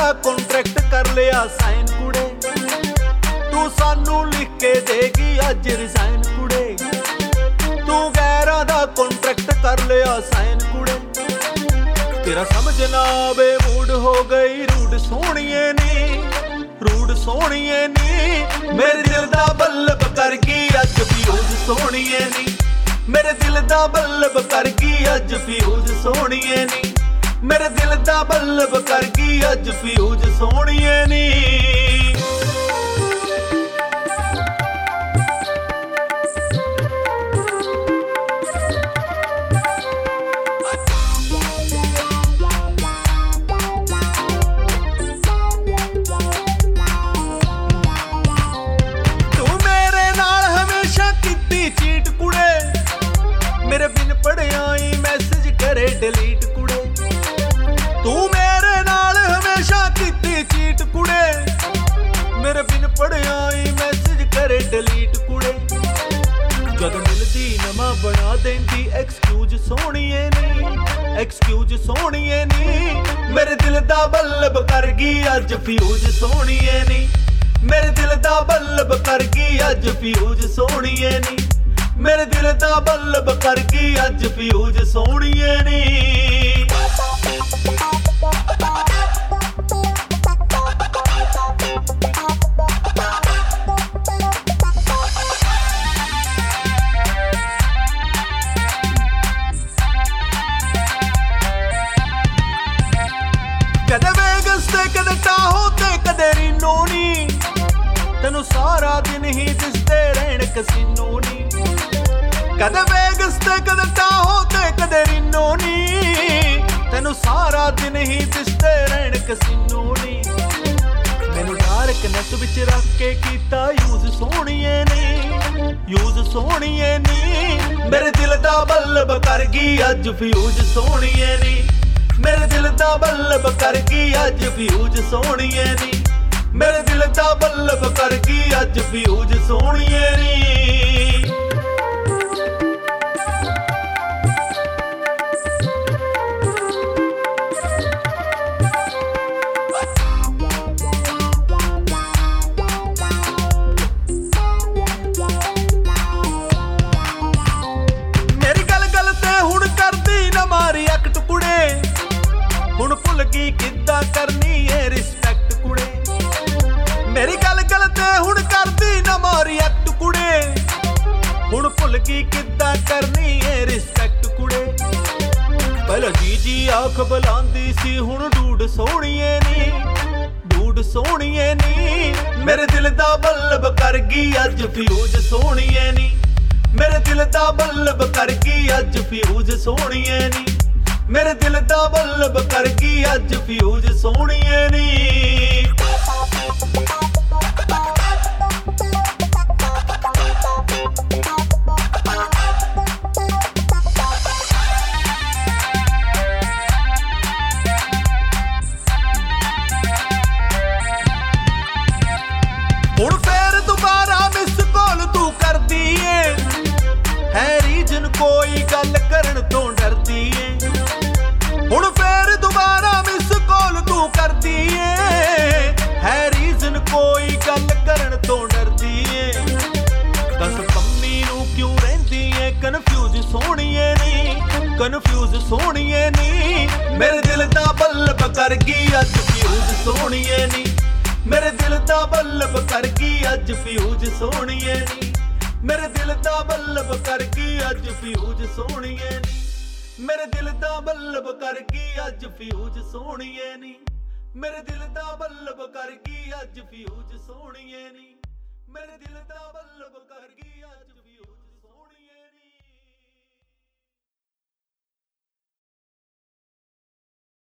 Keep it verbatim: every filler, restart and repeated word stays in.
दा कॉन्ट्रैक्ट कर लिया साइन कुड़े, तू सानू लिख के देगी अज रिजाइन कुड़े। तू गैरां दा कॉन्ट्रैक्ट कर लिया साइन कुड़े, तेरा समझ ना आवे मूड हो गई रूड सोहणीए नी, रूड सोहणीए नी। मेरे दिल दा बल्ब कर गई अज फ्यूज सोहणीए नी, मेरे दिल दा बल्ब कर गई अज फ्यूज सोहणीए नी, मेरे दिल दा बल्ब कर गई अज फ्यूज सोहणीए नी। मेरे बिन पढ़िया ही मैसेज करे डिलीट कुड़े, तू मेरे नाल हमेशा कीती चीट कुड़े, मेरे बिन पढ़िया ही मैसेज करे डिलीट कुड़े। जद मिलदी नवा बना देंदी एक्सक्यूज सोहणीए नी, एक्सक्यूज सोहणीए नी। मेरे दिल दा बल्ब कर गई अज फ्यूज सोहणीए नी, मेरे दिल दा बल्ब कर गई अज फ्यूज सोहणीए नी, मेरे दिल दा बल्ब कर गई अज फ्यूज सोहणीए नी। कदे वेगस ते कदे टाहो ते कदे रीनो नी, तेनू सारा दिन ही दिसदे रहण कसीनो नी। कदे वेगस ते कदे टाहो ते कदे रीनो नी, तेनू सारा दिन ही दिसदे रहण कसीनो नी। मैनू डार्कनेस विच रख के कीता यूज सोहणीए नी, यूज सोहणीए नी। मेरे दिल दा बल्ब कर गई अज फ्यूज सोहणीए नी, मेरे दिल दा बल्ब कर गई अज फ्यूज सोहणीए नी, मेरे दिल दा बल्ब कर गई अज फ्यूज सोहणीए नी। हुण भुल गई किद्दां करनी है रिस्पैक्ट कुड़े, मेरी गल गल ते हुण करदी नवां रिएक्ट कुड़े, हुण भुल गई किद्दां करनी है रिस्पैक्ट कुड़े। पहला जी जी आख बुलांदी सी हुण डूड सोहणीए नी, डूड सोहणीए नी। मेरे दिल दा बल्ब कर गई अज फ्यूज सोहणीए नी, मेरे दिल दा बल्ब कर गई अज फ्यूज सोहणीए नी, मेरे दिल दा बल्ब कर गई अज फ्यूज सोहणीए नी। हुण फेर दोबारा मिस कॉल तू करदी है, है रीजन कोई गल करन तो डरदी है। हुण फेर दोबारा मिस कॉल तू करदी है, है रीजन कोई गल करन तो डरदी है। दस पम्मी नू क्यों रहिंदी है कन्फ्यूज सोहणीए नी, कन्फ्यूज सोहणीए नी। मेरे दिल दा बल्ब कर गई अज फ्यूज सोहणीए नी, मेरे दिल दा बल्ब कर गई अज फ्यूज सोहणीए नी, मेरे दिल दा बल्ब कर गई अज फ्यूज सोहणीए नी, मेरे दिल दा बल्ब कर गई अज फ्यूज सोहणीए नी, मेरे दिल दा बल्ब कर गई अज फ्यूज सोहणीए नी, मेरे दिल दा बल्ब कर गई।